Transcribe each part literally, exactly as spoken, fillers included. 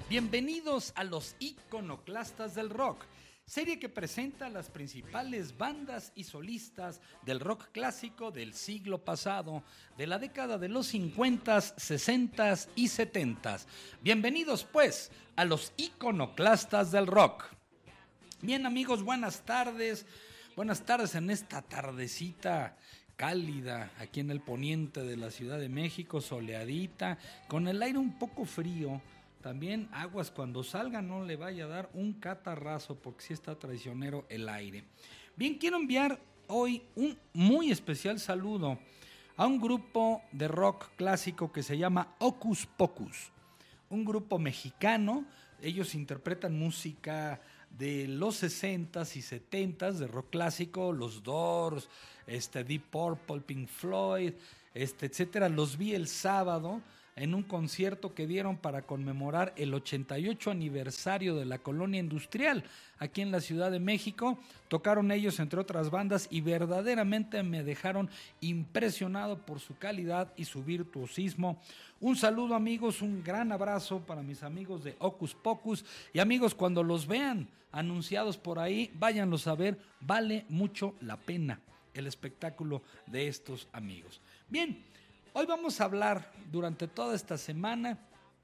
Bienvenidos a los Iconoclastas del Rock, serie que presenta las principales bandas y solistas del rock clásico del siglo pasado, de la década de los cincuentas, sesentas y setentas. Bienvenidos pues a los Iconoclastas del Rock. Bien amigos, buenas tardes, buenas tardes en esta tardecita cálida aquí en el poniente de la Ciudad de México, soleadita, con el aire un poco frío. También aguas cuando salga, no le vaya a dar un catarrazo porque sí está traicionero el aire. Bien, quiero enviar hoy un muy especial saludo a un grupo de rock clásico que se llama Hocus Pocus, un grupo mexicano. Ellos interpretan música de los sesentas y setentas de rock clásico, los Doors, este, Deep Purple, Pink Floyd, este, etcétera. Los vi el sábado en un concierto que dieron para conmemorar el ochenta y ocho aniversario de la colonia industrial aquí en la Ciudad de México. Tocaron ellos entre otras bandas y verdaderamente me dejaron impresionado por su calidad y su virtuosismo. Un saludo amigos, un gran abrazo para mis amigos de Hocus Pocus y amigos, cuando los vean anunciados por ahí, váyanlos a ver, vale mucho la pena el espectáculo de estos amigos. Bien, hoy vamos a hablar durante toda esta semana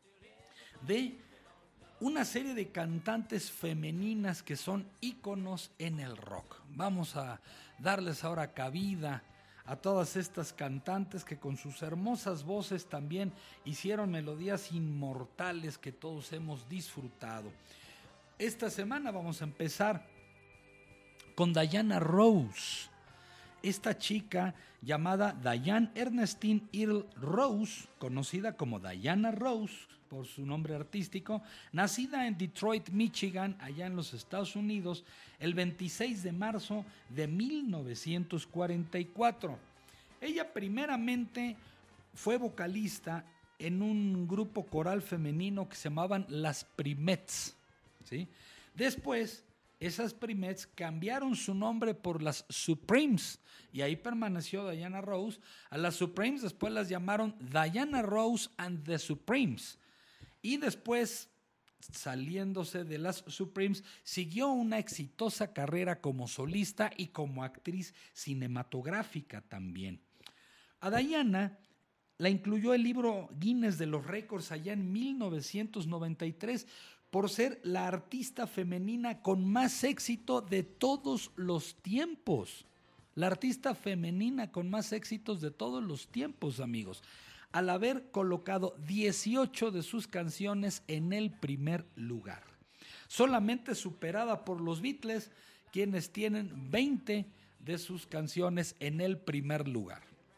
de una serie de cantantes femeninas que son íconos en el rock. Vamos a darles ahora cabida a todas estas cantantes que con sus hermosas voces también hicieron melodías inmortales que todos hemos disfrutado. Esta semana vamos a empezar con Diana Ross. Esta chica llamada Diane Ernestine Earl Rose, conocida como Diana Ross por su nombre artístico, nacida en Detroit, Michigan, allá en los Estados Unidos, el veintiséis de marzo de mil novecientos cuarenta y cuatro. Ella primeramente fue vocalista en un grupo coral femenino que se llamaban Las Primettes, ¿sí? Después, esas Primettes cambiaron su nombre por las Supremes y ahí permaneció Diana Ross. A las Supremes después las llamaron Diana Ross and the Supremes. Y después, saliéndose de las Supremes, siguió una exitosa carrera como solista y como actriz cinematográfica también. A Diana la incluyó el libro Guinness de los Récords allá en mil novecientos noventa y tres por ser la artista femenina con más éxito de todos los tiempos. La artista femenina con más éxitos de todos los tiempos, amigos, al haber colocado dieciocho de sus canciones en el primer lugar. Solamente superada por los Beatles, quienes tienen veinte de sus canciones en el primer lugar.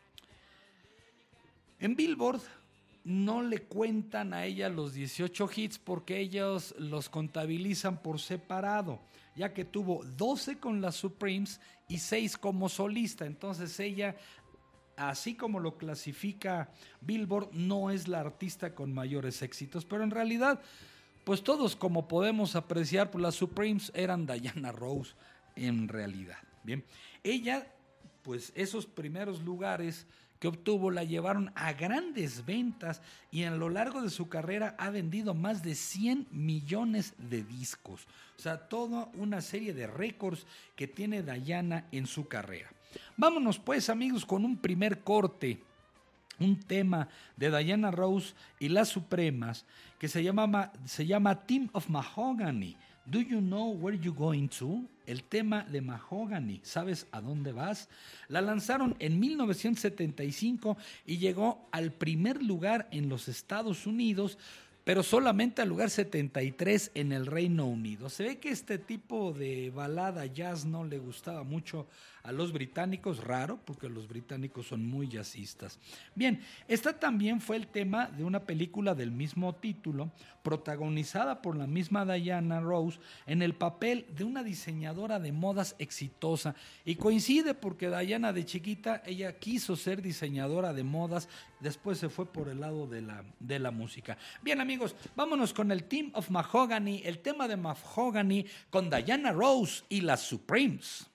En Billboard no le cuentan a ella los dieciocho hits porque ellos los contabilizan por separado, ya que tuvo doce con las Supremes y seis como solista. Entonces ella, así como lo clasifica Billboard, no es la artista con mayores éxitos, pero en realidad, pues todos, como podemos apreciar, pues las Supremes eran Diana Ross en realidad. Bien, ella, pues esos primeros lugares que obtuvo la llevaron a grandes ventas y a lo largo de su carrera ha vendido más de cien millones de discos. O sea, toda una serie de récords que tiene Diana en su carrera. Vámonos pues amigos con un primer corte, un tema de Diana Ross y las Supremas que se llama, se llama Team of Mahogany. Do you know where you going to? El tema de Mahogany, ¿sabes a dónde vas? La lanzaron en mil novecientos setenta y cinco y llegó al primer lugar en los Estados Unidos, pero solamente al lugar setenta y tres en el Reino Unido. Se ve que este tipo de balada jazz no le gustaba mucho a los británicos, raro, porque los británicos son muy jazzistas. Bien, esta también fue el tema de una película del mismo título, protagonizada por la misma Diana Ross, en el papel de una diseñadora de modas exitosa. Y coincide porque Diana de chiquita, ella quiso ser diseñadora de modas, después se fue por el lado de la, de la música. Bien, amigos, Amigos, vámonos con el Team of Mahogany, el tema de Mahogany con Diana Ross y las Supremes.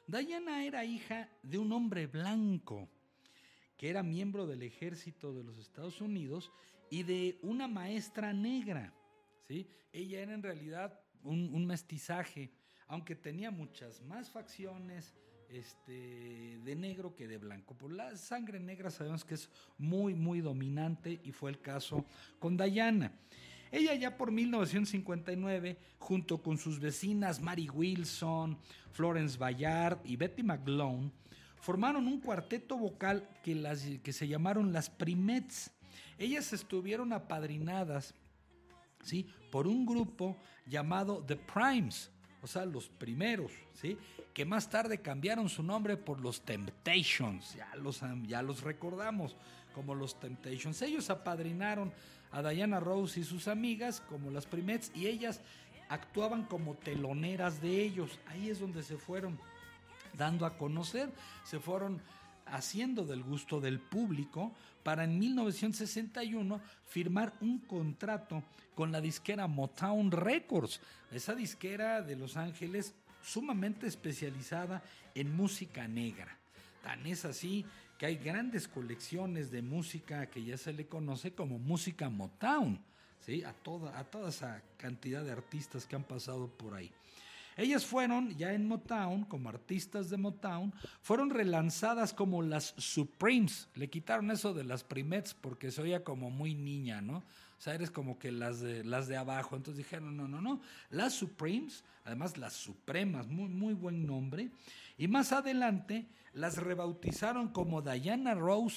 Diana era hija de un hombre blanco que era miembro del ejército de los Estados Unidos y de una maestra negra, ¿sí? Ella era en realidad un, un mestizaje, aunque tenía muchas más facciones este, de negro que de blanco. Por la sangre negra sabemos que es muy, muy dominante y fue el caso con Diana. Ella ya por mil novecientos cincuenta y nueve, junto con sus vecinas Mary Wilson, Florence Bayard y Betty McGlone, formaron un cuarteto vocal que, las, que se llamaron las Primettes. Ellas estuvieron apadrinadas, ¿sí?, por un grupo llamado The Primes, o sea, los primeros, ¿sí?, que más tarde cambiaron su nombre por los Temptations. Ya los, ya los recordamos como los Temptations. Ellos apadrinaron a Diana Ross y sus amigas como las Primettes y ellas actuaban como teloneras de ellos. Ahí es donde se fueron dando a conocer, se fueron haciendo del gusto del público para en mil novecientos sesenta y uno firmar un contrato con la disquera Motown Records, esa disquera de Los Ángeles sumamente especializada en música negra. Tan es así que hay grandes colecciones de música que ya se le conoce como música Motown, ¿sí?, a toda, a toda esa cantidad de artistas que han pasado por ahí. Ellas fueron, ya en Motown, como artistas de Motown, fueron relanzadas como las Supremes. Le quitaron eso de las Primettes porque se oía como muy niña, ¿no? O sea, eres como que las de, las de abajo. Entonces dijeron, no, no, no. Las Supremes, además las Supremas, muy, muy buen nombre. Y más adelante las rebautizaron como Diana Ross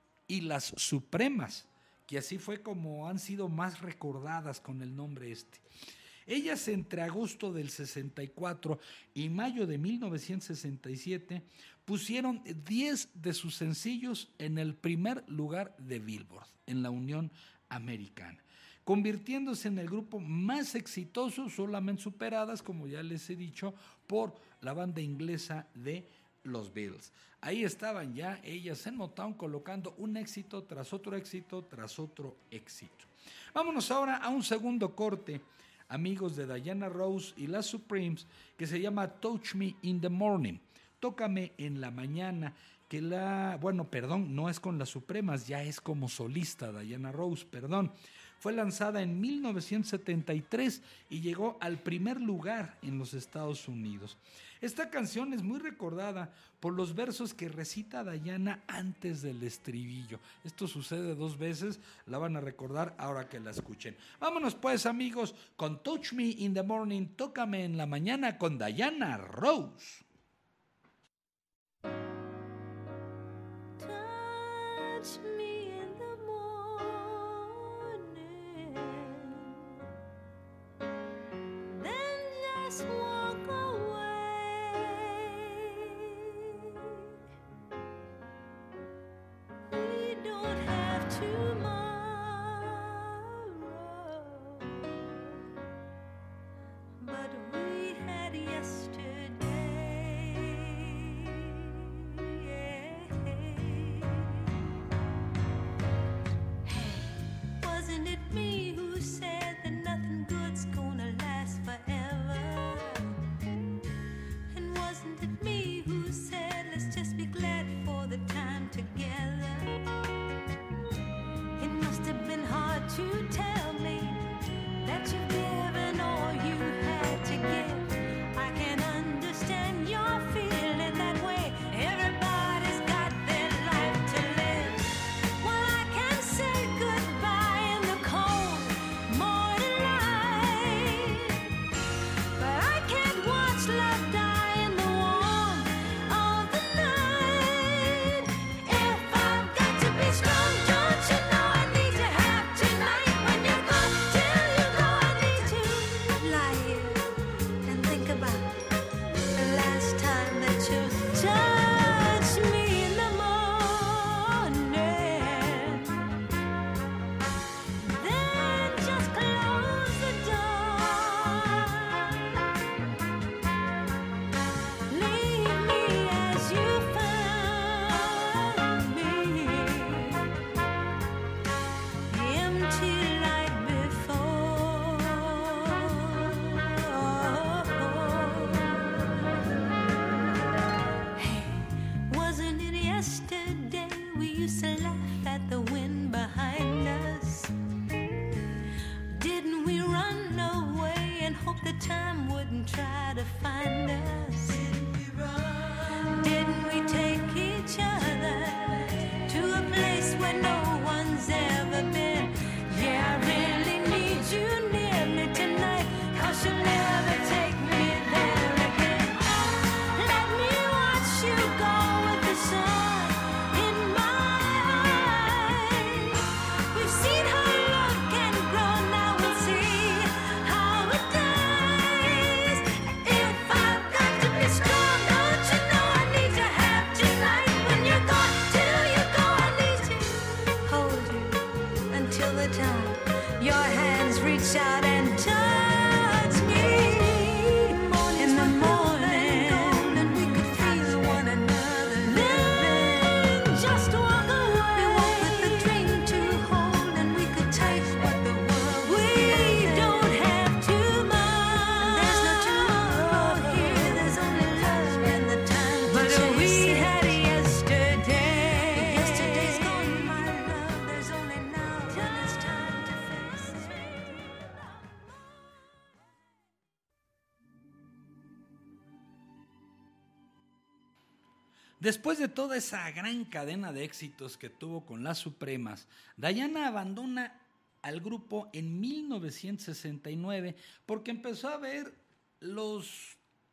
y las Supremas, que así fue como han sido más recordadas con el nombre este. Ellas entre agosto del sesenta y cuatro y mayo de mil novecientos sesenta y siete pusieron diez de sus sencillos en el primer lugar de Billboard en la Unión Americana, convirtiéndose en el grupo más exitoso, solamente superadas, como ya les he dicho, por la banda inglesa de los Beatles. Ahí estaban ya ellas en Motown colocando un éxito tras otro éxito tras otro éxito. Vámonos ahora a un segundo corte, amigos de Diana Ross y las Supremes, que se llama Touch Me in the Morning, Tócame en la mañana, que la, bueno, perdón, no es con las Supremas, ya es como solista Diana Ross, perdón. Fue lanzada en mil novecientos setenta y tres y llegó al primer lugar en los Estados Unidos. Esta canción es muy recordada por los versos que recita Diana antes del estribillo. Esto sucede dos veces, la van a recordar ahora que la escuchen. Vámonos pues, amigos, con Touch Me in the Morning, Tócame en la mañana, con Diana Ross. Touch me in the morning, then just walk away. We don't have tomorrow, but we had yesterday. Wasn't it me who said that nothing good's gonna last forever? Después de toda esa gran cadena de éxitos que tuvo con las Supremas, Diana abandona al grupo en mil novecientos sesenta y nueve porque empezó a ver los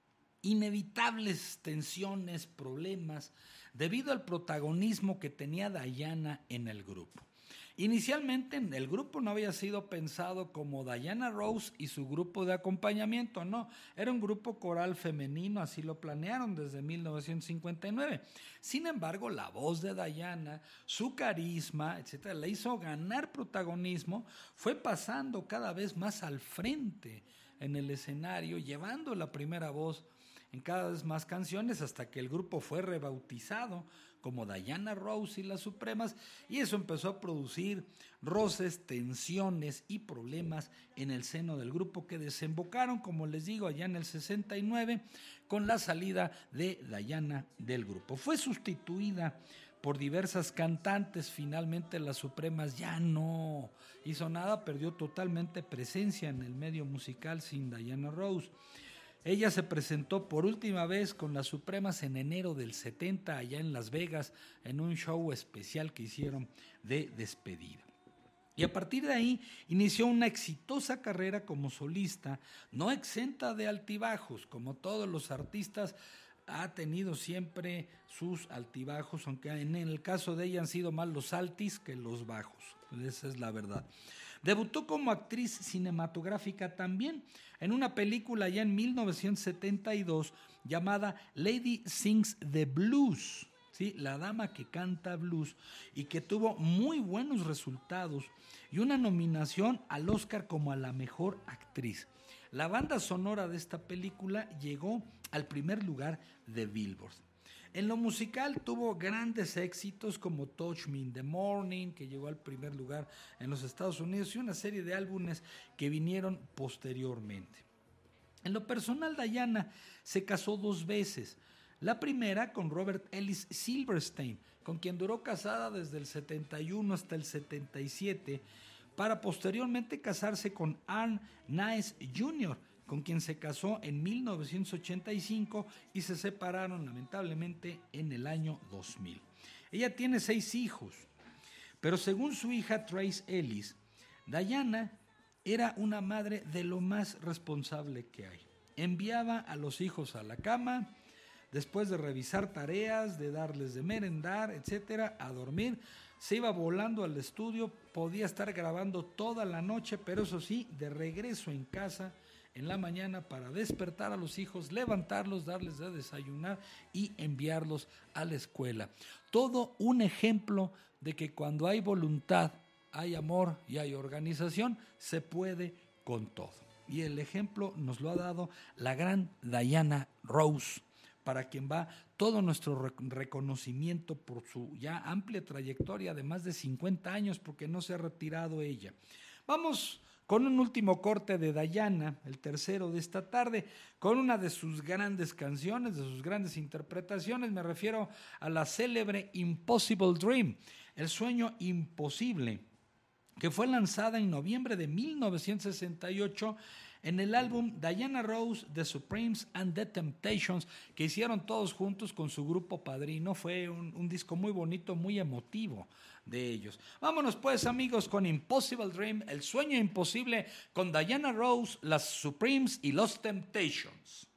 inevitables tensiones, problemas, debido al protagonismo que tenía Diana en el grupo. Inicialmente el grupo no había sido pensado como Diana Ross y su grupo de acompañamiento, no, era un grupo coral femenino, así lo planearon desde mil novecientos cincuenta y nueve. Sin embargo, la voz de Diana, su carisma, etcétera, le hizo ganar protagonismo, fue pasando cada vez más al frente en el escenario, llevando la primera voz en cada vez más canciones hasta que el grupo fue rebautizado como Diana Ross y las Supremas, y eso empezó a producir roces, tensiones y problemas en el seno del grupo que desembocaron, como les digo, allá en el sesenta y nueve con la salida de Diana del grupo. Fue sustituida por diversas cantantes, finalmente las Supremas ya no hizo nada, perdió totalmente presencia en el medio musical sin Diana Ross. Ella se presentó por última vez con las Supremas en enero del setenta allá en Las Vegas en un show especial que hicieron de despedida. Y a partir de ahí inició una exitosa carrera como solista, no exenta de altibajos, como todos los artistas ha tenido siempre sus altibajos, aunque en el caso de ella han sido más los altis que los bajos, esa es la verdad. Debutó como actriz cinematográfica también en una película ya en mil novecientos setenta y dos llamada Lady Sings the Blues, ¿sí? La dama que canta blues, y que tuvo muy buenos resultados y una nominación al Oscar como a la mejor actriz. La banda sonora de esta película llegó al primer lugar de Billboard. En lo musical tuvo grandes éxitos como Touch Me in the Morning, que llegó al primer lugar en los Estados Unidos, y una serie de álbumes que vinieron posteriormente. En lo personal, Diana se casó dos veces. La primera con Robert Ellis Silverstein, con quien duró casada desde el setenta y uno hasta el setenta y siete, para posteriormente casarse con Arne Naess junior, con quien se casó en mil novecientos ochenta y cinco y se separaron lamentablemente en el año dos mil. Ella tiene seis hijos, pero según su hija Trace Ellis, Diana era una madre de lo más responsable que hay. Enviaba a los hijos a la cama, después de revisar tareas, de darles de merendar, etcétera, a dormir. Se iba volando al estudio, podía estar grabando toda la noche, pero eso sí, de regreso en casa en la mañana para despertar a los hijos, levantarlos, darles de desayunar y enviarlos a la escuela. Todo un ejemplo de que cuando hay voluntad, hay amor y hay organización, se puede con todo. Y el ejemplo nos lo ha dado la gran Diana Ross, para quien va todo nuestro reconocimiento por su ya amplia trayectoria de más de cincuenta años, porque no se ha retirado ella. Vamos con un último corte de Diana, el tercero de esta tarde, con una de sus grandes canciones, de sus grandes interpretaciones. Me refiero a la célebre Impossible Dream, el sueño imposible, que fue lanzada en noviembre de mil novecientos sesenta y ocho en el álbum Diana Ross, The Supremes and The Temptations, que hicieron todos juntos con su grupo padrino. Fue un, un disco muy bonito, muy emotivo de ellos. Vámonos pues, amigos, con Impossible Dream, el sueño imposible, con Diana Ross, las Supremes y los Temptations.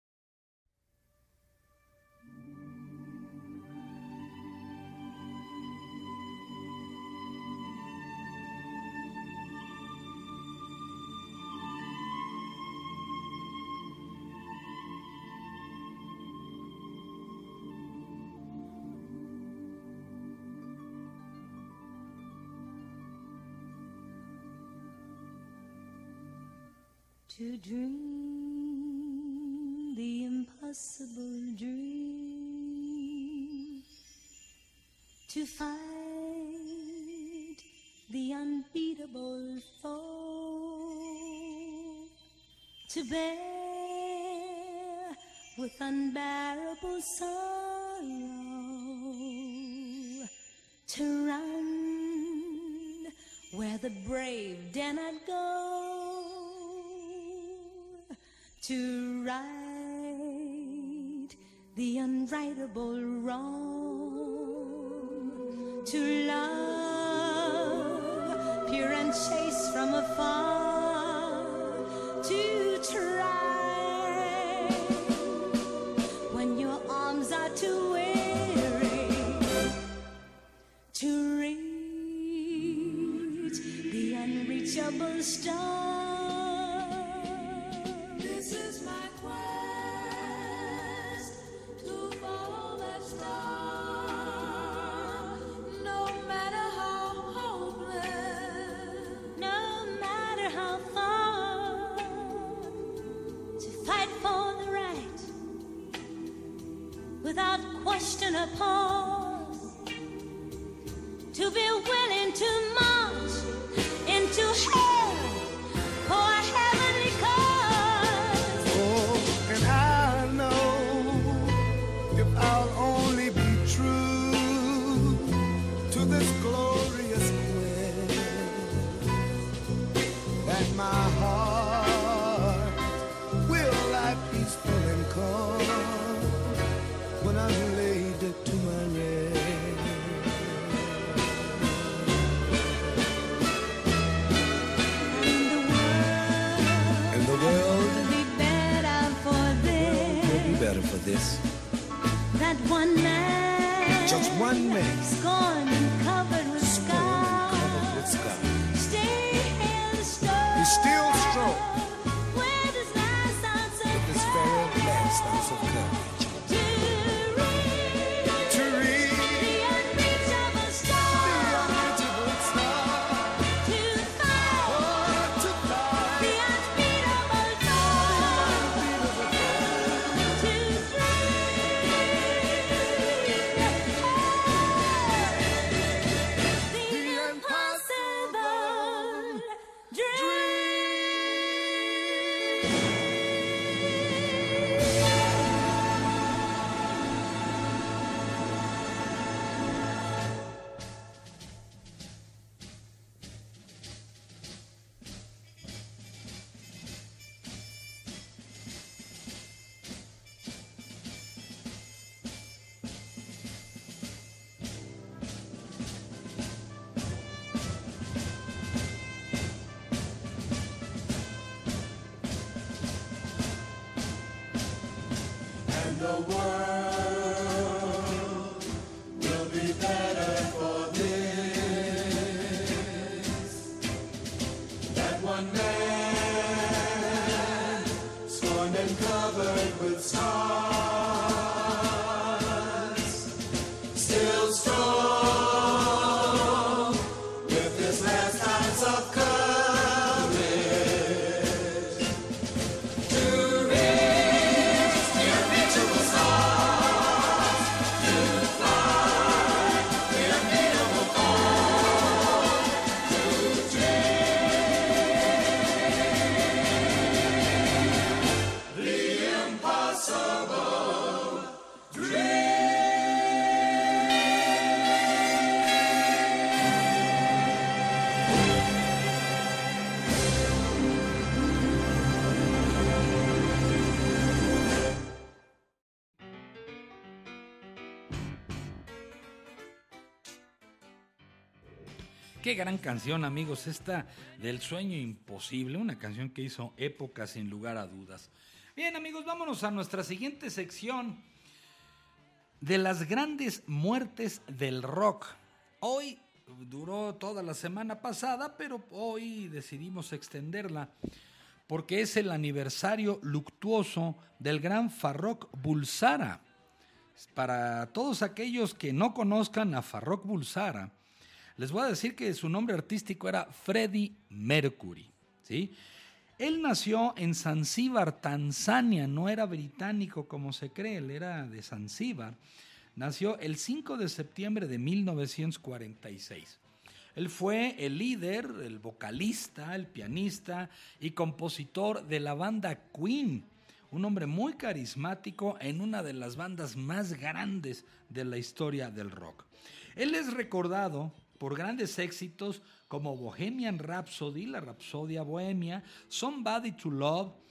To dream the impossible dream, to fight the unbeatable foe, to bear with unbearable sorrow, to run where the brave dare not go, to ride the unrightable wrong, to love pure and chaste from afar, to try when your arms are too weary to reach the unreachable star. This is my quest to follow that star, no matter how hopeless, no matter how far, to fight for the right without question or pause, to be willing to march into hell for a heavenly cause. Oh, and I know if I'll only be true to this glorious quest, that my heart will lie peaceful and calm when I'm laid to my rest. And the world will be better for this. Will be better for this. That one man, Just one man, scorned and covered with scars, covered with scars. still strong. He's still strong With his last ounce of with his very last ounce of courage. to reach To reach the unreachable the star, unreachable star. to find Oh, to fly. the unbeatable dawn, to dream the impossible dream. Qué gran canción, amigos, esta del sueño imposible, una canción que hizo época sin lugar a dudas. Bien, amigos, vámonos a nuestra siguiente sección de las grandes muertes del rock. Hoy duró toda la semana pasada, pero hoy decidimos extenderla porque es el aniversario luctuoso del gran Farrokh Bulsara. Para todos aquellos que no conozcan a Farrokh Bulsara, les voy a decir que su nombre artístico era Freddie Mercury, ¿sí? Él nació en Zanzíbar, Tanzania, no era británico como se cree, él era de Zanzíbar. Nació el cinco de septiembre de mil novecientos cuarenta y seis. Él fue el líder, el vocalista, el pianista y compositor de la banda Queen, un hombre muy carismático en una de las bandas más grandes de la historia del rock. Él es recordado por grandes éxitos como Bohemian Rhapsody, la Rapsodia Bohemia, Somebody to Love,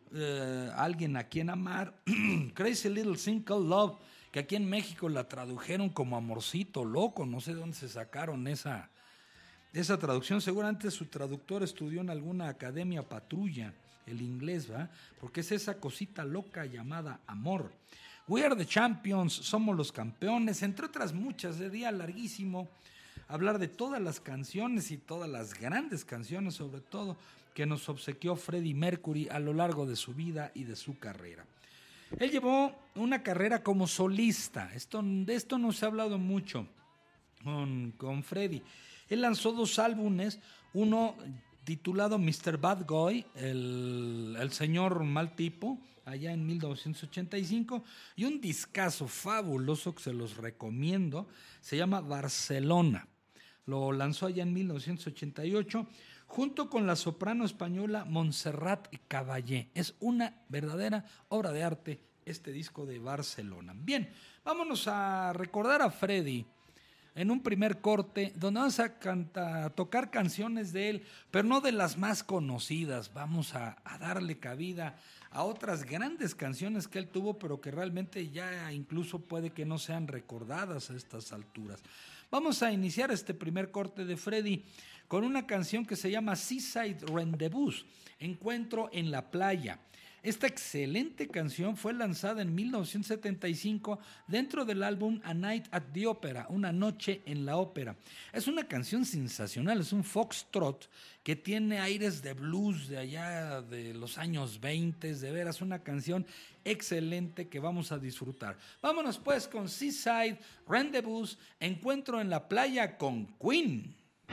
eh, alguien a quien amar, Crazy Little Thing Called Love, que aquí en México la tradujeron como Amorcito Loco, no sé de dónde se sacaron esa, esa traducción, seguramente su traductor estudió en alguna academia patrulla, el inglés, ¿va? Porque es esa cosita loca llamada amor. We Are the Champions, Somos los Campeones, entre otras muchas, de día larguísimo, hablar de todas las canciones y todas las grandes canciones, sobre todo, que nos obsequió Freddie Mercury a lo largo de su vida y de su carrera. Él llevó una carrera como solista, esto, de esto no se ha hablado mucho con, con Freddie. Él lanzó dos álbumes, uno titulado mister Bad Guy, el, el señor mal tipo, allá en mil novecientos ochenta y cinco, y un discazo fabuloso que se los recomiendo, se llama Barcelona. Lo lanzó allá en mil novecientos ochenta y ocho, junto con la soprano española Montserrat Caballé. Es una verdadera obra de arte este disco de Barcelona. Bien, vámonos a recordar a Freddie en un primer corte, donde vamos a, cantar, a tocar canciones de él, pero no de las más conocidas. Vamos a, a darle cabida a otras grandes canciones que él tuvo, pero que realmente ya incluso puede que no sean recordadas a estas alturas. Vamos a iniciar este primer corte de Freddie con una canción que se llama Seaside Rendezvous, Encuentro en la Playa. Esta excelente canción fue lanzada en mil novecientos setenta y cinco dentro del álbum A Night at the Opera, Una Noche en la Ópera. Es una canción sensacional, es un foxtrot que tiene aires de blues de allá de los años veinte, de veras una canción excelente que vamos a disfrutar. Vámonos pues con Seaside Rendezvous, Encuentro en la Playa con Queen.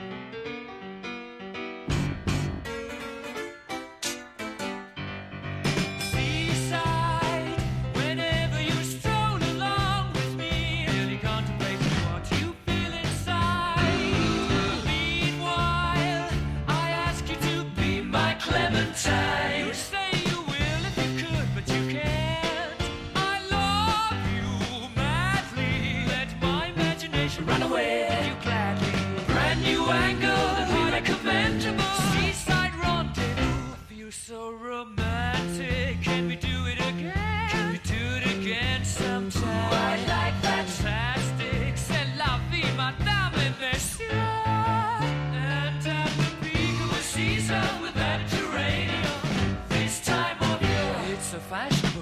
You say you will if you could, but you can't. I love you madly. Let my imagination run away with you gladly. Brand new angle that we recommend. Seaside rendezvous. I feel so romantic. Can we do it again? Can we do it again sometime? Ooh, I like that. Fantastic. C'est la vie, madame et messieurs. And at the peak of the season with that so fashionable.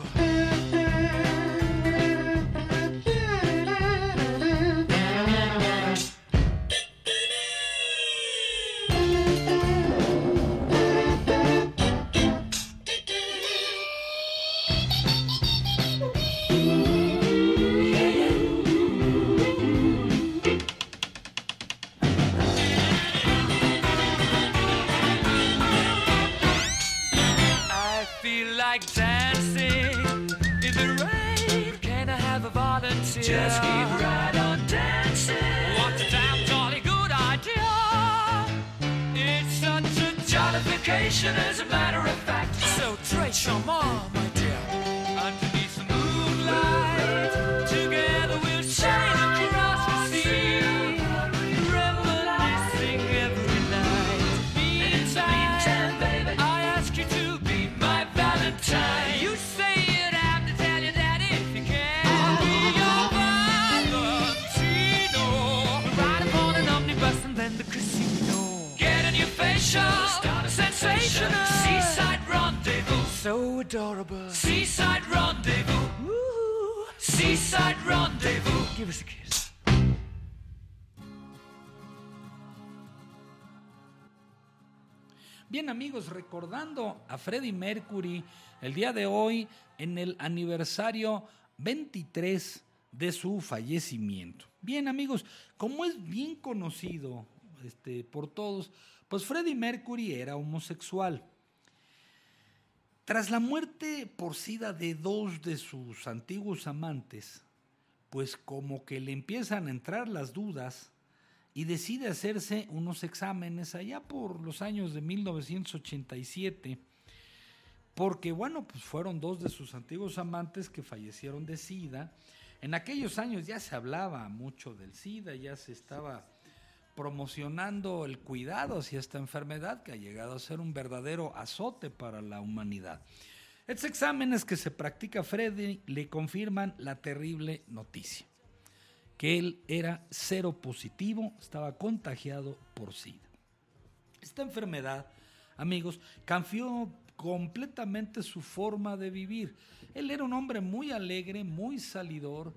I feel like dancing in the rain. Can I have a volunteer? Just keep right on dancing. What a damn jolly good idea. It's such a jollification as a matter of fact. So trace your mom, my dear. Underneath the moonlight, together we'll sail across the sea, reminiscing every night. Meantime, baby, I ask you to be my Valentine. You say you'd have to tell your daddy if you can. I'll be your Valentino. We'll ride upon an omnibus and then the casino. Get a new facial, start a sensational. Seaside rendezvous, so adorable. Seaside rendezvous, woo. Seaside rendezvous. Give us a kiss. Bien amigos, recordando a Freddie Mercury el día de hoy en el aniversario veintitrés de su fallecimiento. Bien amigos, como es bien conocido este, por todos, pues Freddie Mercury era homosexual. Tras la muerte por SIDA de dos de sus antiguos amantes, pues como que le empiezan a entrar las dudas y decide hacerse unos exámenes allá por los años de mil novecientos ochenta y siete, porque bueno, pues fueron dos de sus antiguos amantes que fallecieron de SIDA. En aquellos años ya se hablaba mucho del SIDA, ya se estaba promocionando el cuidado hacia esta enfermedad que ha llegado a ser un verdadero azote para la humanidad. Estos exámenes que se practica Freddy le confirman la terrible noticia, que él era cero positivo, estaba contagiado por SIDA. Esta enfermedad, amigos, cambió completamente su forma de vivir. Él era un hombre muy alegre, muy salidor,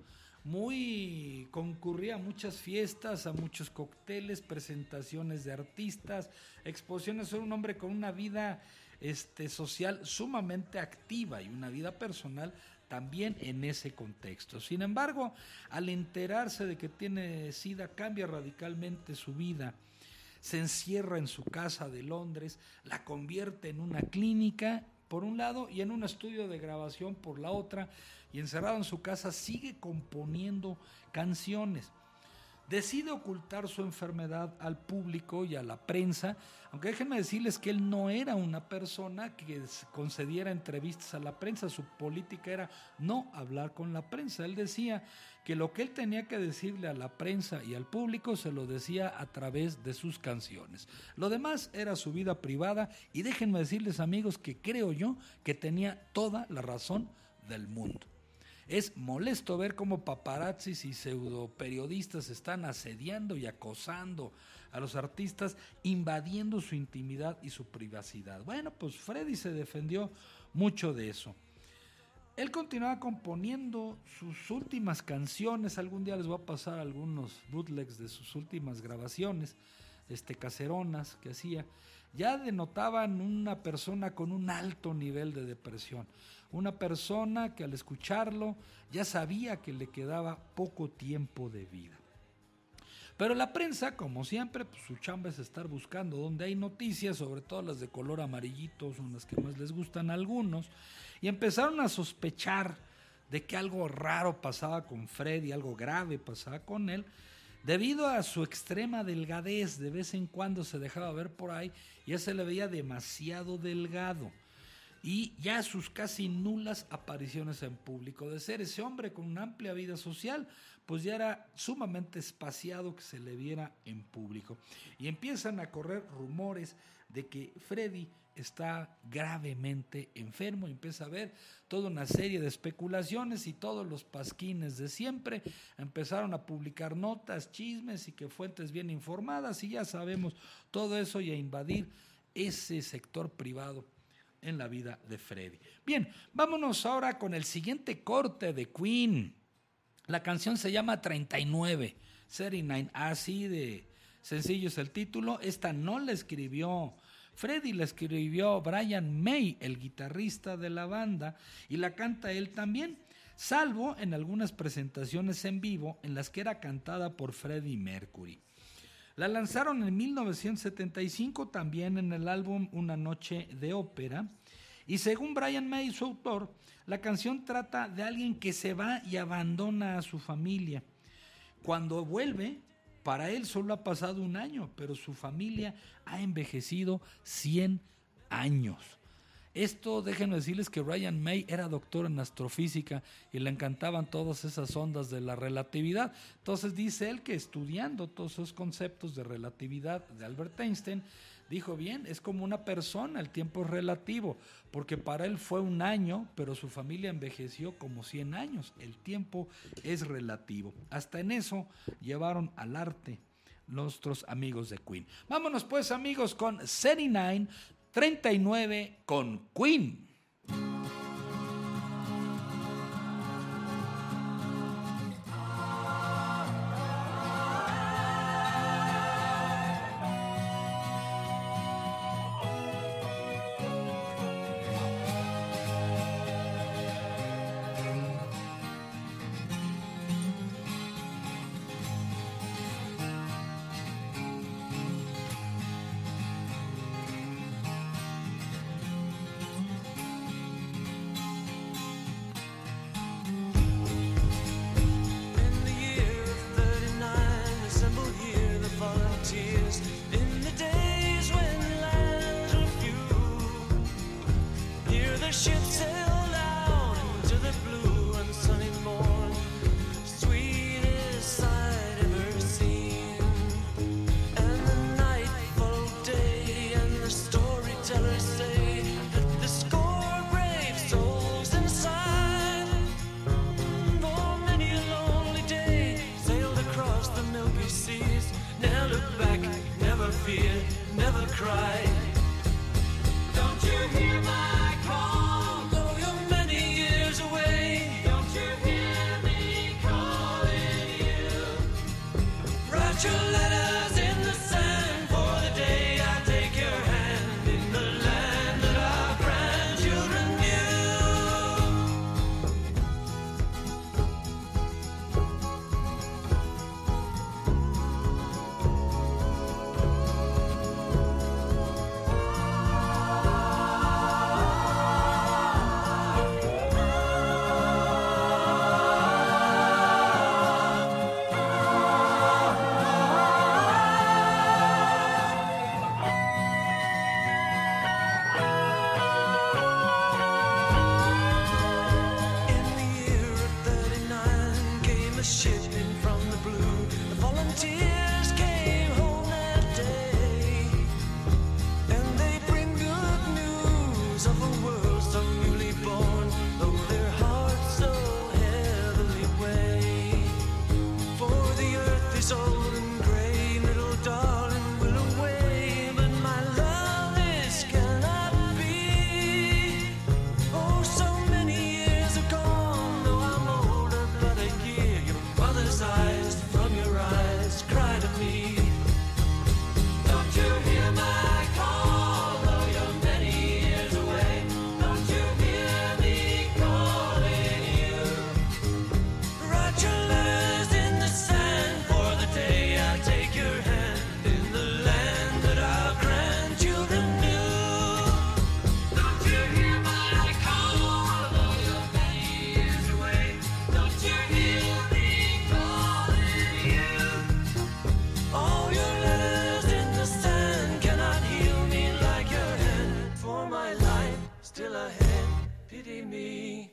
muy concurría a muchas fiestas, a muchos cócteles, presentaciones de artistas, exposiciones. Era un hombre con una vida este, social sumamente activa y una vida personal también en ese contexto. Sin embargo, al enterarse de que tiene SIDA, cambia radicalmente su vida. Se encierra en su casa de Londres, la convierte en una clínica por un lado y en un estudio de grabación por la otra, y encerrado en su casa sigue componiendo canciones. Decide ocultar su enfermedad al público y a la prensa, aunque déjenme decirles que él no era una persona que concediera entrevistas a la prensa. Su política era no hablar con la prensa. Él decía que lo que él tenía que decirle a la prensa y al público se lo decía a través de sus canciones. Lo demás era su vida privada, y déjenme decirles, amigos, que creo yo que tenía toda la razón del mundo. Es molesto ver cómo paparazzis y pseudoperiodistas están asediando y acosando a los artistas, invadiendo su intimidad y su privacidad. Bueno, pues Freddy se defendió mucho de eso. Él continuaba componiendo sus últimas canciones. Algún día les voy a pasar algunos bootlegs de sus últimas grabaciones, este, caseronas que hacía. Ya denotaban una persona con un alto nivel de depresión. Una persona que al escucharlo ya sabía que le quedaba poco tiempo de vida. Pero la prensa, como siempre, pues su chamba es estar buscando donde hay noticias, sobre todo las de color amarillito, son las que más les gustan a algunos, y empezaron a sospechar de que algo raro pasaba con Freddy, algo grave pasaba con él, debido a su extrema delgadez. De vez en cuando se dejaba ver por ahí, y ya se le veía demasiado delgado, y ya sus casi nulas apariciones en público. De ser ese hombre con una amplia vida social, pues ya era sumamente espaciado que se le viera en público. Y empiezan a correr rumores de que Freddy está gravemente enfermo. Empieza a haber toda una serie de especulaciones, y todos los pasquines de siempre empezaron a publicar notas, chismes, y que fuentes bien informadas, y ya sabemos todo eso, y a invadir ese sector privado en la vida de Freddy. Bien, vámonos ahora con el siguiente corte de Queen. La canción se llama treinta y nueve, treinta y nueve, así de sencillo es el título. Esta no la escribió Freddy, la escribió Brian May, el guitarrista de la banda, y la canta él también, salvo en algunas presentaciones en vivo en las que era cantada por Freddie Mercury. La lanzaron en mil novecientos setenta y cinco, también en el álbum Una noche de ópera, y según Brian May, su autor, la canción trata de alguien que se va y abandona a su familia. Cuando vuelve, para él solo ha pasado un año, pero su familia ha envejecido cien años. Esto, déjenme decirles que Brian May era doctor en astrofísica y le encantaban todas esas ondas de la relatividad. Entonces dice él que estudiando todos esos conceptos de relatividad de Albert Einstein, dijo, bien, es como una persona, el tiempo es relativo, porque para él fue un año, pero su familia envejeció como cien años. El tiempo es relativo. Hasta en eso llevaron al arte nuestros amigos de Queen. Vámonos pues, amigos, con treinta y nueve, treinta y nueve con Queen. fear, never cry. Don't you hear my call? Though you're many years away, don't you hear me calling you? Write your letters in the sand for the day I take your hand in the land that our grandchildren shipping from the blue. The volunteers came home that day, and they bring good news of a world so newly born, though their hearts so heavily weigh. For the earth is old and gray, little darling will away, but my love this cannot be. Oh, so many years are gone, though I'm older but a year. Mother's eyes from your eyes cry to me. Don't you hear my call? Though you're many years away, don't you hear me calling you? Write your letters in the sand for the day I take your hand in the land that our grandchildren knew. Don't you hear my call? Though you're many years away, don't you hear me calling you? All your letters in the sand cannot heal me like your hand. For my life still ahead, pity me.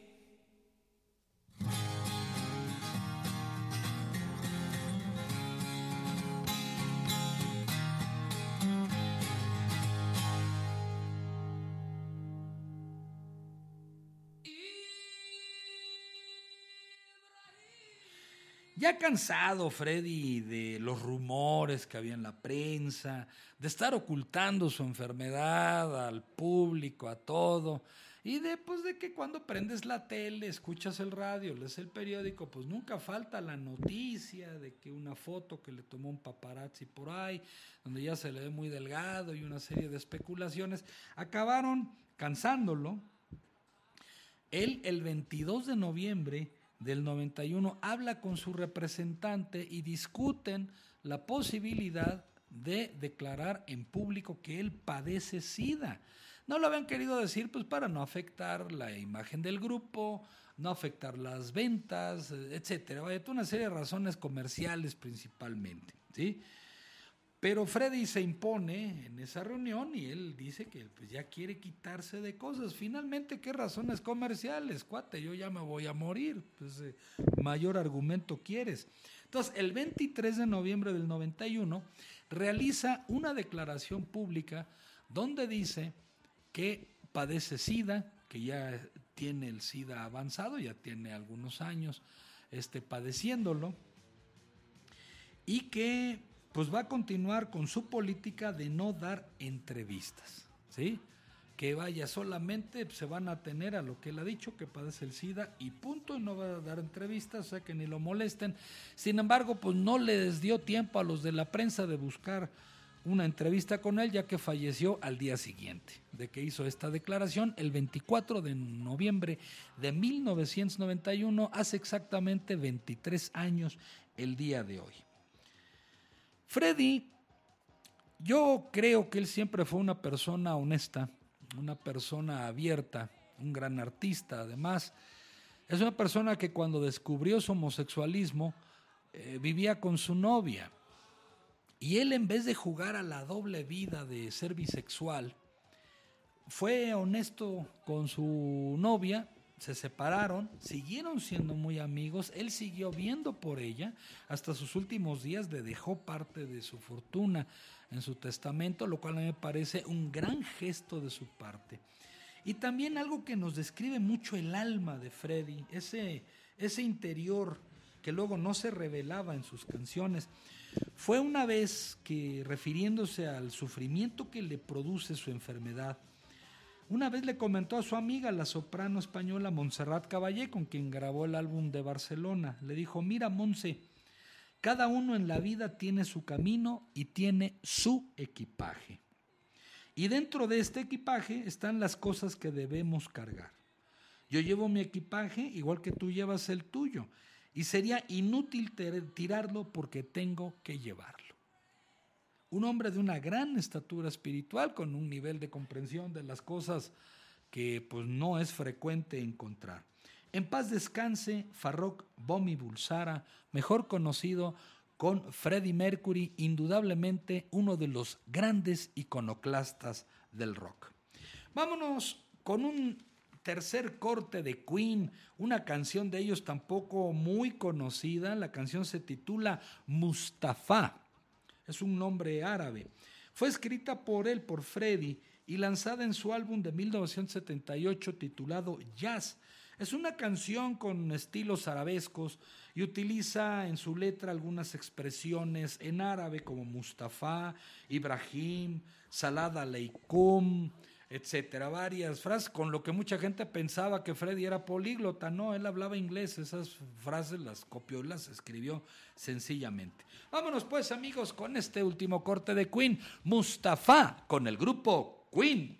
Ya cansado Freddy de los rumores que había en la prensa, de estar ocultando su enfermedad al público, a todo, y de, pues, de que cuando prendes la tele, escuchas el radio, lees el periódico, pues nunca falta la noticia de que una foto que le tomó un paparazzi por ahí, donde ya se le ve muy delgado y una serie de especulaciones, acabaron cansándolo. Él, el veintidós de noviembre del noventa y uno, habla con su representante y discuten la posibilidad de declarar en público que él padece SIDA. No lo habían querido decir pues para no afectar la imagen del grupo, no afectar las ventas, etcétera. Vaya, una serie de razones comerciales principalmente, ¿sí? Pero Freddy se impone en esa reunión y él dice que pues, ya quiere quitarse de cosas. Finalmente, ¿qué razones comerciales? Cuate, yo ya me voy a morir. Pues, eh, mayor argumento quieres. Entonces, el veintitrés de noviembre del noventa y uno, realiza una declaración pública donde dice que padece SIDA, que ya tiene el SIDA avanzado, ya tiene algunos años este, padeciéndolo, y que pues va a continuar con su política de no dar entrevistas, ¿sí? Que vaya, solamente se van a tener a lo que él ha dicho, que padece el SIDA y punto, y no va a dar entrevistas, o sea que ni lo molesten. Sin embargo, pues no les dio tiempo a los de la prensa de buscar una entrevista con él, ya que falleció al día siguiente de que hizo esta declaración, el veinticuatro de noviembre de mil novecientos noventa y uno, hace exactamente veintitrés años el día de hoy. Freddy, yo creo que él siempre fue una persona honesta, una persona abierta, un gran artista. Además, es una persona que cuando descubrió su homosexualismo eh, vivía con su novia, y él, en vez de jugar a la doble vida de ser bisexual, fue honesto con su novia. Se separaron, siguieron siendo muy amigos, él siguió viendo por ella, hasta sus últimos días le dejó parte de su fortuna en su testamento, lo cual a mí me parece un gran gesto de su parte. Y también algo que nos describe mucho el alma de Freddy, ese, ese interior que luego no se revelaba en sus canciones. Fue una vez que, refiriéndose al sufrimiento que le produce su enfermedad, una vez le comentó a su amiga, la soprano española Montserrat Caballé, con quien grabó el álbum de Barcelona. Le dijo: mira, Monse, cada uno en la vida tiene su camino y tiene su equipaje. Y dentro de este equipaje están las cosas que debemos cargar. Yo llevo mi equipaje igual que tú llevas el tuyo, y sería inútil tirarlo porque tengo que llevarlo. Un hombre de una gran estatura espiritual, con un nivel de comprensión de las cosas que pues no es frecuente encontrar. En paz descanse Farrokh Bomi Bulsara, mejor conocido con Freddie Mercury, indudablemente uno de los grandes iconoclastas del rock. Vámonos con un tercer corte de Queen, una canción de ellos tampoco muy conocida. La canción se titula Mustafa. Es un nombre árabe. Fue escrita por él, por Freddie, y lanzada en su álbum de mil novecientos setenta y ocho titulado Jazz. Es una canción con estilos arabescos y utiliza en su letra algunas expresiones en árabe como Mustafa, Ibrahim, Salad Aleikum, etcétera. Varias frases, con lo que mucha gente pensaba que Freddie era políglota. No, él hablaba inglés. Esas frases las copió y las escribió sencillamente. Vámonos pues, amigos, con este último corte de Queen, Mustafa, con el grupo Queen.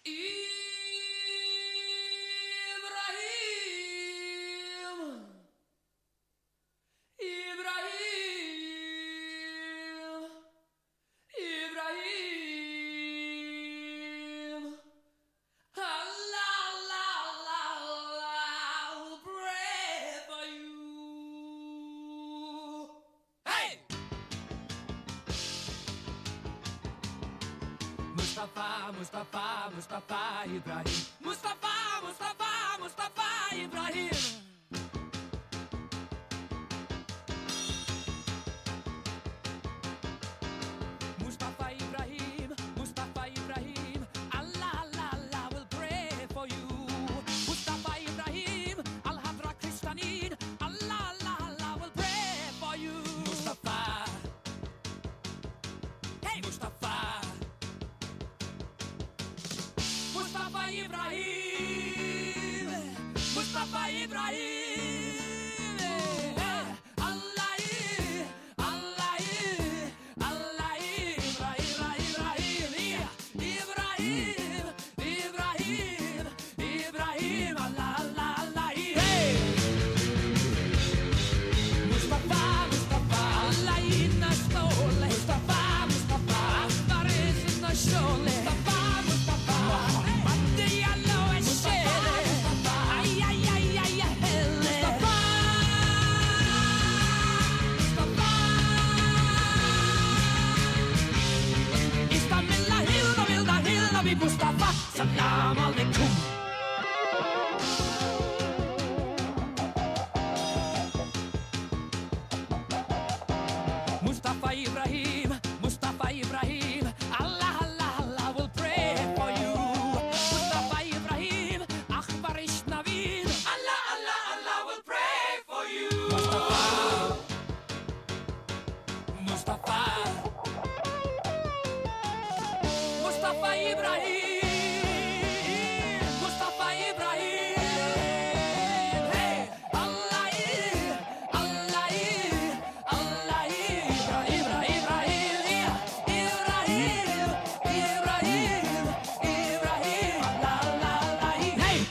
Mustafa, Mustafa, Mustafa Ibrahim. Mustafa, Mustafa, Mustafa Ibrahim. Mustafa Ibrahim, Mustafa Ibrahim. Allah, Allah, Allah will pray for you. Mustafa Ibrahim, Al-Hadra Kristanin. Allah, Allah, Allah will pray for you. Mustafa. Hey, Mustafa. Mustafa Ibrahim, Mustafa Ibrahim, Allah, Allah, Allah, Ibrahim, Ibrahim, Ibrahim, Ibrahim, Allah, Allah, Allah, hey. Mustafa, Mustafa, Allah in the soul, Mustafa, Mustafa, Akbar is in the soul, Mustafa, Mustafa. Mustafa, salam alaikum. Mustafa Ibrahim, Mustafa Ibrahim, Allah, Allah, Allah will pray for you. Mustafa Ibrahim, Akbar Ishnavin, Allah, Allah, Allah will pray for you. Mustafa, Mustafa. Mustafa Ibrahim, Mustafa Ibrahim, hey, Allah, Allah, Allah, Ibrahim, Ibrahim, Ibrahim, Ibrahim, Ibrahim, Allah, Allah, Allah, hey.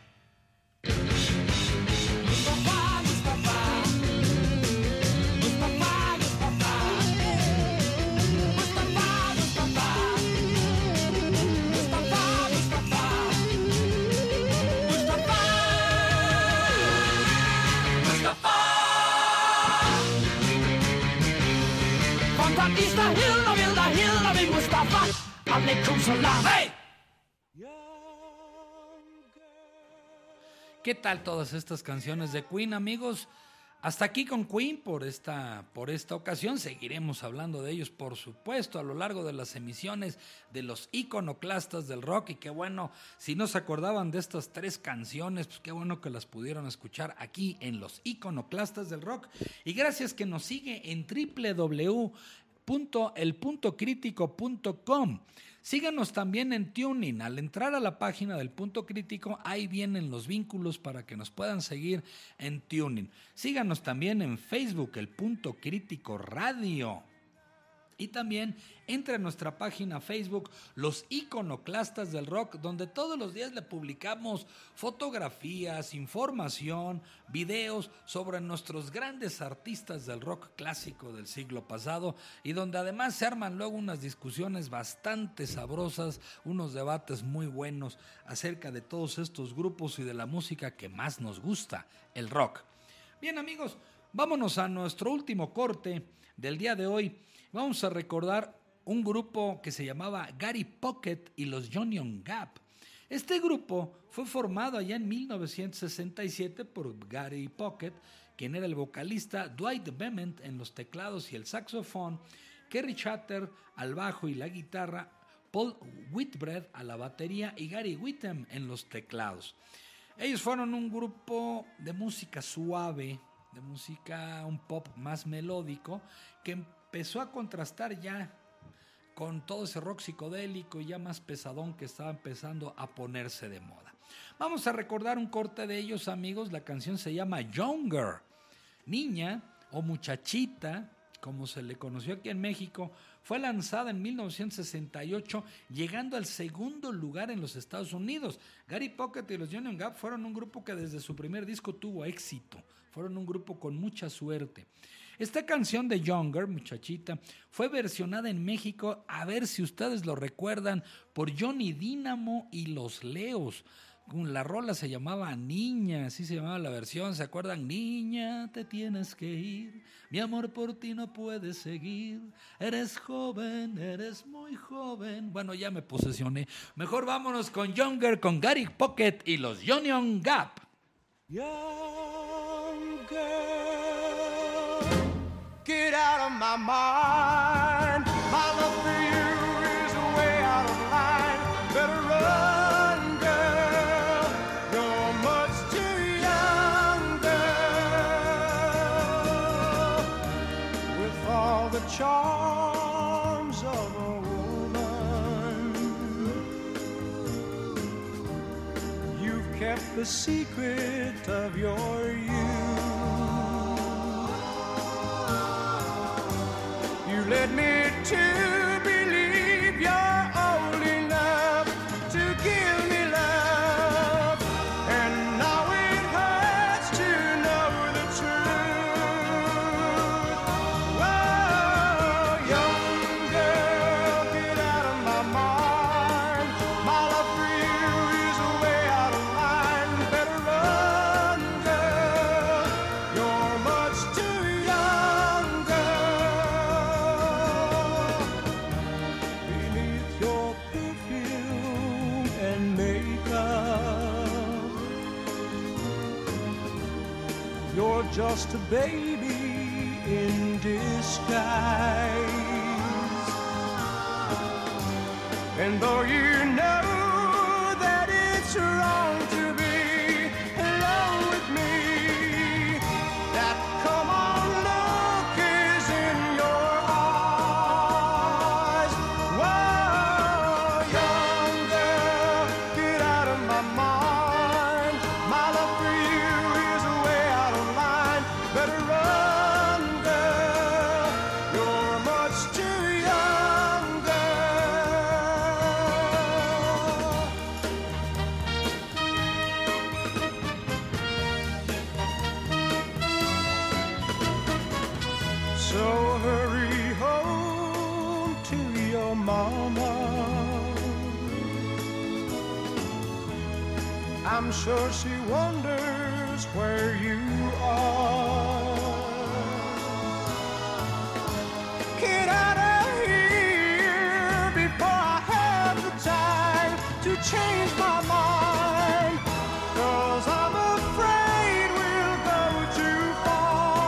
Mustafa, Mustafa, Mustafa, Mustafa, Mustafa, Mustafa. ¿Qué tal todas estas canciones de Queen, amigos? Hasta aquí con Queen por esta, por esta ocasión. Seguiremos hablando de ellos, por supuesto, a lo largo de las emisiones de los iconoclastas del rock. Y qué bueno, si no se acordaban de estas tres canciones, pues qué bueno que las pudieron escuchar aquí en los iconoclastas del rock. Y gracias que nos sigue en doble u doble u doble u punto el punto crítico punto com. Síganos también en TuneIn. Al entrar a la página del Punto Crítico, ahí vienen los vínculos para que nos puedan seguir en TuneIn. Síganos también en Facebook, el Punto Crítico Radio. Y también entre a nuestra página Facebook, Los Iconoclastas del Rock, donde todos los días le publicamos fotografías, información, videos sobre nuestros grandes artistas del rock clásico del siglo pasado, y donde además se arman luego unas discusiones bastante sabrosas, unos debates muy buenos acerca de todos estos grupos y de la música que más nos gusta, el rock. Bien, amigos, vámonos a nuestro último corte del día de hoy. Vamos a recordar un grupo que se llamaba Gary Pocket y los Union Gap. Este grupo fue formado allá en mil novecientos sesenta y siete por Gary Pocket, quien era el vocalista, Dwight Bement en los teclados y el saxofón, Kerry Chatter al bajo y la guitarra, Paul Whitbread a la batería y Gary Whittem en los teclados. Ellos fueron un grupo de música suave, de música un pop más melódico, que empezó a contrastar ya con todo ese rock psicodélico y ya más pesadón que estaba empezando a ponerse de moda. Vamos a recordar un corte de ellos, amigos. La canción se llama Younger. Niña o muchachita, como se le conoció aquí en México, fue lanzada en mil novecientos sesenta y ocho, llegando al segundo lugar en los Estados Unidos. Gary Pocket y los Union Gap fueron un grupo que desde su primer disco tuvo éxito. Fueron un grupo con mucha suerte. Esta canción de Younger, muchachita, fue versionada en México, a ver si ustedes lo recuerdan, por Johnny Dínamo y los Leos. La rola se llamaba Niña, así se llamaba la versión, ¿se acuerdan? Niña, te tienes que ir, mi amor por ti no puede seguir, eres joven, eres muy joven. Bueno, ya me posesioné. Mejor vámonos con Younger, con Gary Pocket y los Union Gap. Young girl, get out of my mind. My love for you is way out of line. Better run, girl. You're much too young, girl. With all the charms of a woman, you've kept the secret of your youth. You led me to believe you're old enough to give me love, and now it hurts to know the truth. Oh, young girl, get out of my mind. My love for you is way out of line. Better run, girl. You're much too young, girl. Beneath your perfume and makeup, you're just a baby in disguise. And though you know that it's wrong to be alone with me, that come on look is in your eyes. Whoa, young girl, get out of my mind. My love for you is way out of line. Better run, girl. You're much too young, girl. So hurry home to your mama. I'm sure she wonders where you are. Get out of here before I have the time to change my mind, 'cause I'm afraid we'll go too far.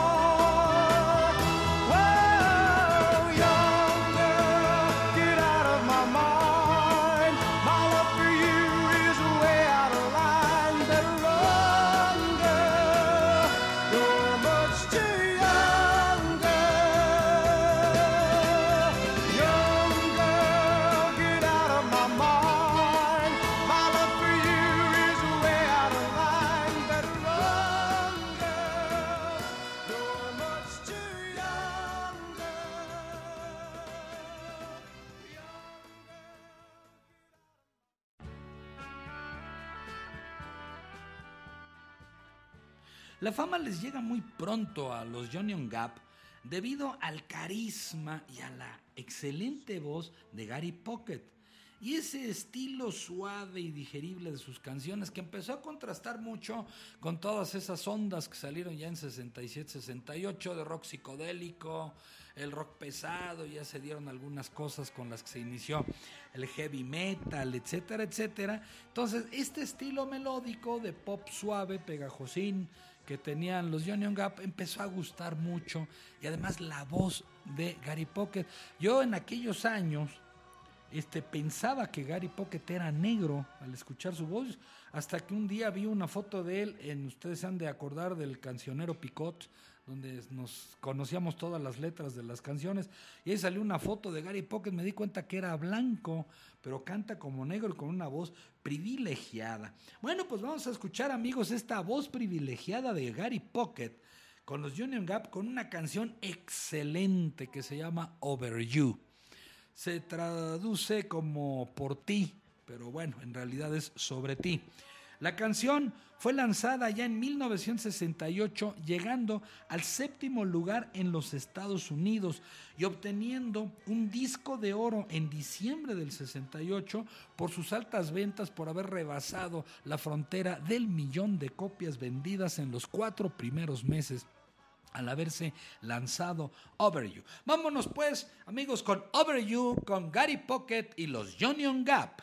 La fama les llega muy pronto a los Union Gap debido al carisma y a la excelente voz de Gary Puckett y ese estilo suave y digerible de sus canciones que empezó a contrastar mucho con todas esas ondas que salieron ya en sesenta y siete, sesenta y ocho de rock psicodélico, el rock pesado, ya se dieron algunas cosas con las que se inició el heavy metal, etcétera, etcétera. Entonces, este estilo melódico de pop suave, pegajosín, que tenían los Union Gap empezó a gustar mucho, y además la voz de Gary Puckett. Yo en aquellos años este, pensaba que Gary Puckett era negro al escuchar su voz, hasta que un día vi una foto de él en, ustedes se han de acordar del Cancionero Picot, donde nos conocíamos todas las letras de las canciones, y ahí salió una foto de Gary Puckett. Me di cuenta que era blanco, pero canta como negro y con una voz privilegiada. Bueno, pues vamos a escuchar, amigos, esta voz privilegiada de Gary Puckett con los Union Gap, con una canción excelente que se llama Over You. Se traduce como por ti, pero bueno, en realidad es sobre ti. La canción fue lanzada ya en mil novecientos sesenta y ocho, llegando al séptimo lugar en los Estados Unidos y obteniendo un disco de oro en diciembre del sesenta y ocho por sus altas ventas, por haber rebasado la frontera del millón de copias vendidas en los cuatro primeros meses al haberse lanzado Over You. Vámonos pues, amigos, con Over You, con Gary Puckett y los Union Gap.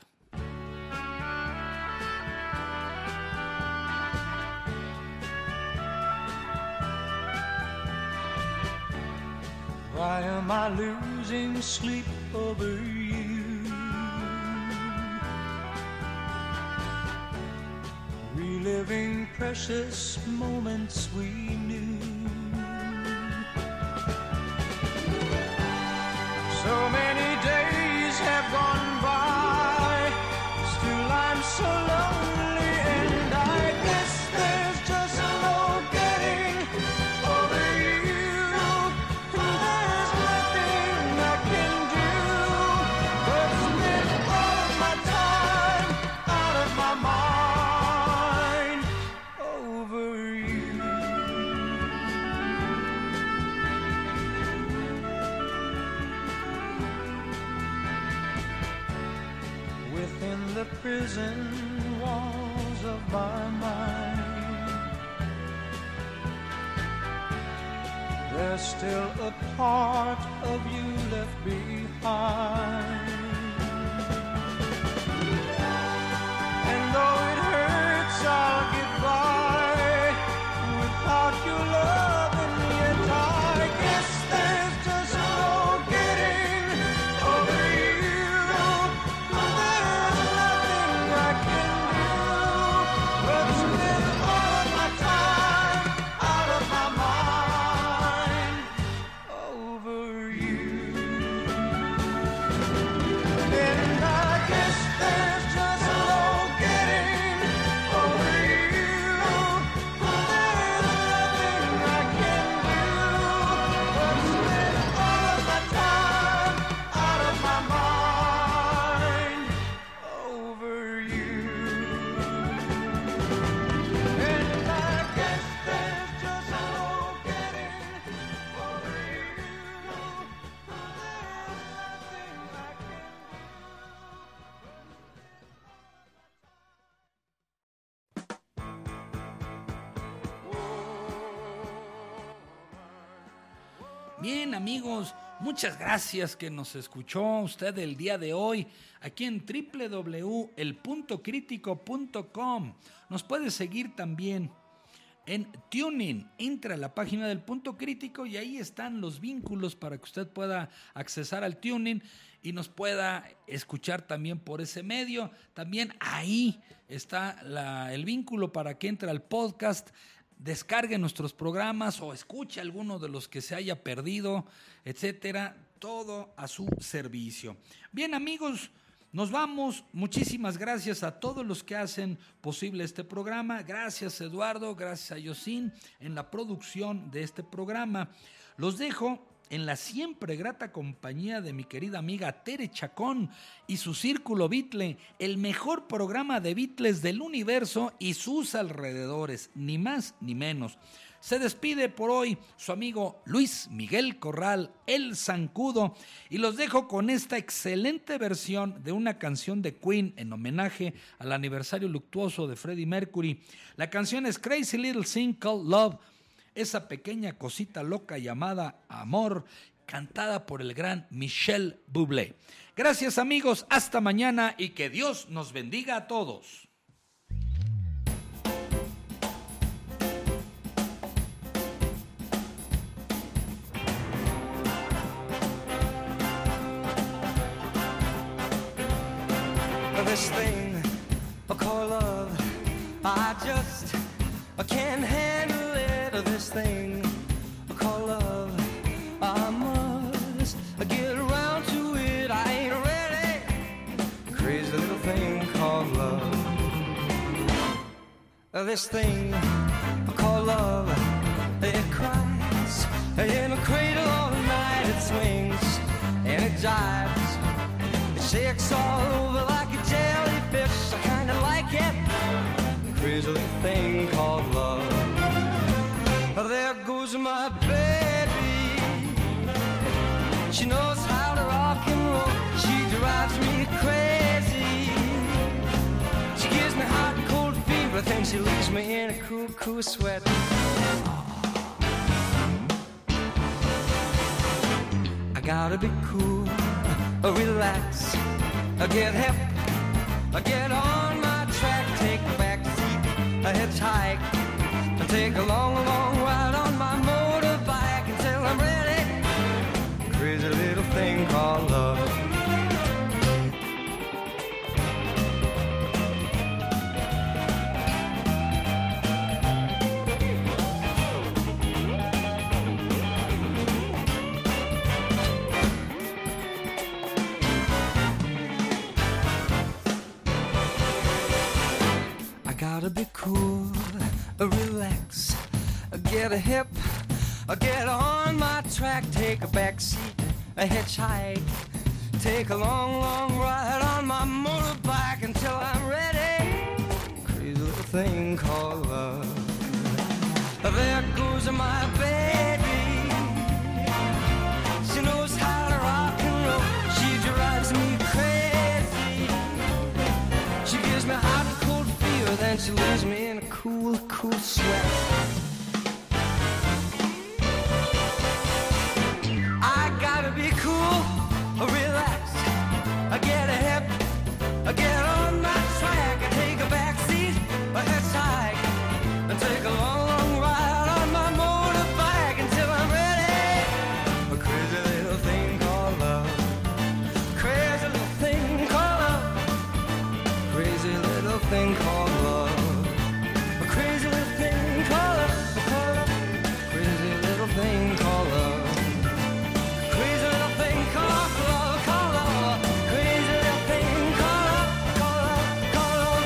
Why am I losing sleep over you? Reliving precious moments we knew. So many days have gone by, still I'm so lonely, and I guess there's just no getting over you. There's nothing I can do but spend all of my time out of my mind over you. Within the prison walls of my mind, there's still a part of you left behind. And though it hurts, I'll get by without your love, and yet I guess there's just no getting over you. There's nothing I can do but spend all of my time out of my mind over you. And I guess there's just no getting over you. There's nothing I can do but spend all of my time out of my mind over you. And I guess there's just no getting over you. There's nothing I can Bien, amigos, muchas gracias que nos escuchó usted el día de hoy aquí en doble u doble u doble u punto el punto crítico punto com. Nos puede seguir también en TuneIn. Entra a la página del Punto Crítico y ahí están los vínculos para que usted pueda accesar al TuneIn y nos pueda escuchar también por ese medio. También ahí está la, el vínculo para que entre al podcast, descargue nuestros programas o escuche alguno de los que se haya perdido, etcétera. Todo a su servicio. Bien, amigos, nos vamos. Muchísimas gracias a todos los que hacen posible este programa. Gracias, Eduardo. Gracias a Yosin en la producción de este programa. Los dejo en la siempre grata compañía de mi querida amiga Tere Chacón y su Círculo Beatle, el mejor programa de Beatles del universo y sus alrededores, ni más ni menos. Se despide por hoy su amigo Luis Miguel Corral, el Zancudo, y los dejo con esta excelente versión de una canción de Queen en homenaje al aniversario luctuoso de Freddie Mercury. La canción es Crazy Little Thing Called Love, esa pequeña cosita loca llamada amor, cantada por el gran Michel Bublé. Gracias amigos, hasta mañana y que Dios nos bendiga a todos. This thing I call love, I just I can't handle it. This thing I call love, I must get around to it. I ain't ready. Crazy little thing called love. This thing I call love, it cries in a cradle all night. It swings and it jives, it shakes all over like a jellyfish. I kinda like it. Crazy little thing called love. There goes my baby. She knows how to rock and roll. She drives me crazy. She gives me hot and cold fever, then she leaves me in a cool, cool sweat. I gotta be cool, relax, get hip, get on my track, take a back seat, a hitchhike, take a long, long ride on my motorbike until I'm ready. Crazy little thing called love. Gotta be cool, relax, get a hip, get on my track, take a back seat, a hitchhike, take a long, long ride on my motorbike until I'm ready. Crazy little thing called love. There goes my baby. She knows how to rock and roll. She drives me crazy. She gives me hot and cold fever, then she leaves me in a cool, cool sweat.